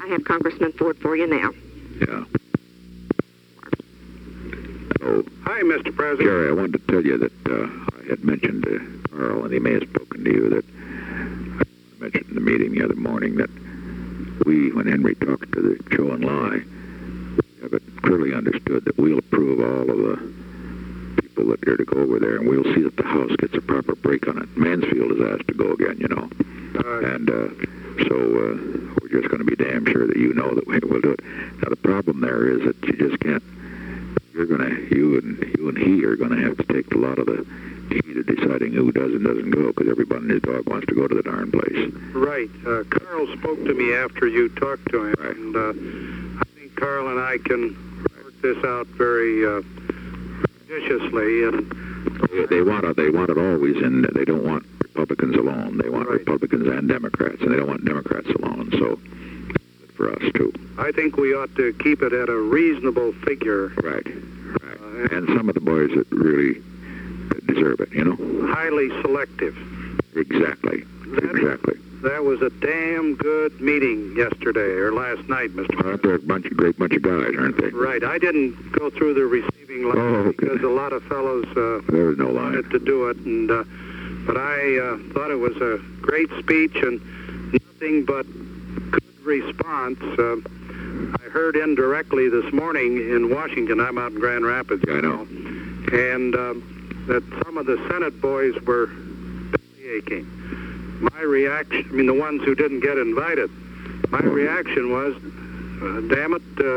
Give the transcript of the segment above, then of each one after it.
I have Congressman Ford for you now. Yeah. Oh, Hi, Mr. President. Jerry, I wanted to tell you that I had mentioned to Carl, and he may have spoken to you, that I mentioned in the meeting the other morning that when Henry talked to the Cho and Lai, we have it clearly understood that we'll approve all of the people that are to go over there, and we'll see that the House gets a proper break on it. Mansfield is asked to go again, you know. And so we're just going to be damn sure that you know that we'll do it. Now, the problem there is that you just can't, you and he are going to have to take a lot of the heat of deciding who does and doesn't go, because everybody and his dog wants to go to the darn place. Right. Carl spoke to me after you talked to him, Right. and I think Carl and I can work this out very judiciously. And They want it always, and they don't want Republicans alone. They want Right. Republicans and Democrats, and they don't want Democrats alone. So for us too. I think we ought to keep it at a reasonable figure. Right. And some of the boys that really deserve it, you know. Highly selective. Exactly. That was a damn good meeting yesterday, or last night, Mr. Aren't there a great bunch of guys, aren't they? Right. I didn't go through the receiving line okay. because a lot of fellows There was no line. wanted to do it, and but I thought it was a great speech and nothing but good response. I heard indirectly this morning in Washington. I'm out in Grand Rapids. Yeah, I know. And that some of the Senate boys were belly aching. My reaction, I mean, the ones who didn't get invited, my reaction was, damn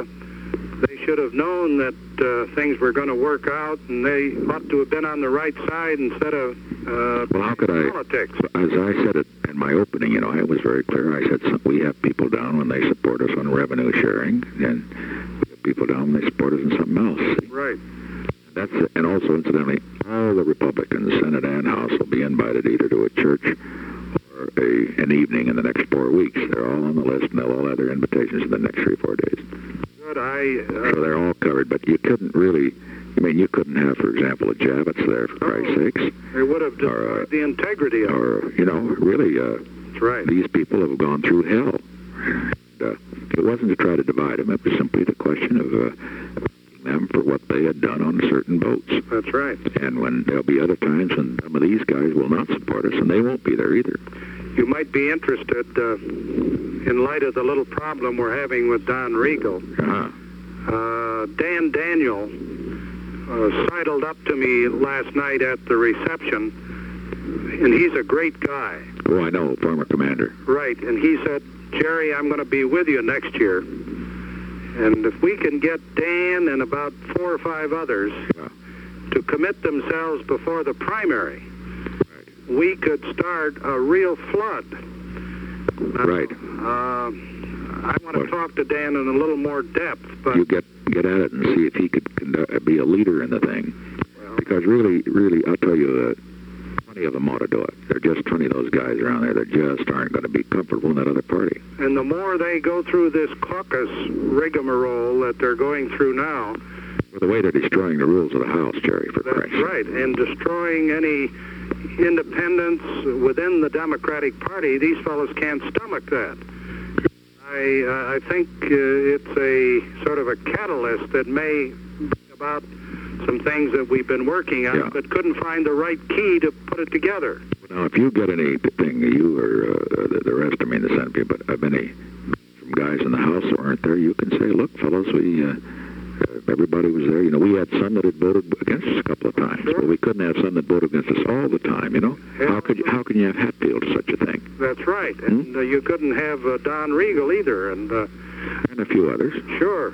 it, they should have known that things were going to work out, and they ought to have been on the right side instead of well, how could politics. As I said it in my opening, you know, I was very clear. I said we have people down when they support us on revenue sharing, and we have people down when they support us in something else. Right. And also, incidentally, all the Republicans, Senate and House, will be invited either to a church or an evening in the next 4 weeks. They're all on the list, and they'll all have their invitations in the next 3 or 4 days. Good. So they're all covered, but you couldn't really, you couldn't have, for example, a Javits there, for Christ's sakes. It would have destroyed the integrity of it. Or, really, That's right. these people have gone through hell. And, it wasn't to try to divide them. It was simply the question of them for what they had done on certain votes. That's right. And when there'll be other times when some of these guys will not support us, and they won't be there either. You might be interested, in light of the little problem we're having with Don Regal. Dan Daniel sidled up to me last night at the reception, and he's a great guy. Oh, I know, former commander. Right, and he said, Jerry, I'm going to be with you next year. And if we can get Dan and about 4 or 5 others to commit themselves before the primary, we could start a real flood. Right. I want to talk to Dan in a little more depth, but you get at it and see if he could be a leader in the thing. Because really, I'll tell you, 20 of them ought to do it. There are just 20 of those guys around there that just aren't going to be comfortable in that other party. And the more they go through this caucus rigmarole that they're going through now, well, the way they're destroying the rules of the House, Jerry, for Christ's sake. That's right, and destroying any independence within the Democratic Party, these fellows can't stomach that. I think it's a sort of a catalyst that may bring about some things that we've been working on, but couldn't find the right key to put it together. Now, if you get anything, you or the rest, the Senate people, of any from guys in the House who aren't there, you can say, look, fellows, everybody was there. We had some that had voted against us a couple of times, but we couldn't have some that voted against us all the time, How can you have Hatfield such a thing? That's right, and you couldn't have Don Regal either, and a few others. Sure.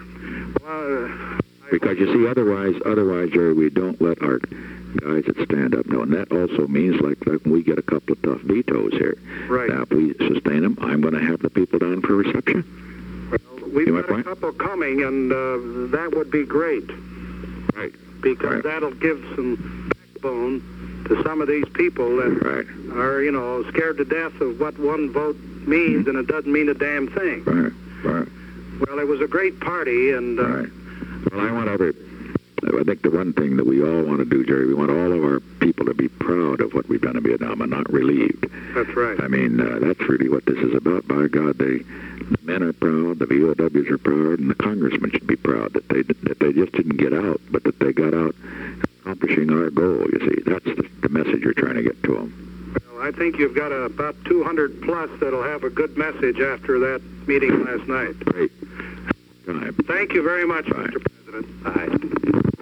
Because you see, otherwise, Jerry, we don't let our guys that stand up know, and that also means like when we get a couple of tough vetoes here. Right. Now, if we sustain them, I'm going to have the people down for reception. Well, we've got a couple coming, and that would be great. Right. Because that'll give some backbone to some of these people that are, scared to death of what one vote means, and it doesn't mean a damn thing. Right. Well, it was a great party, and well, I want I think the one thing that we all want to do, Jerry, we want all of our people to be proud of what we've done in Vietnam and not relieved. That's right. I mean, that's really what this is about. By God, the men are proud, the VOWs are proud, and the congressmen should be proud that they just didn't get out, but that they got out accomplishing our goal, you see. That's the message you're trying to get to them. Well, I think you've got about 200 plus that'll have a good message after that meeting last night. Great. Time. Thank you very much, Bye. Mr. President. Bye.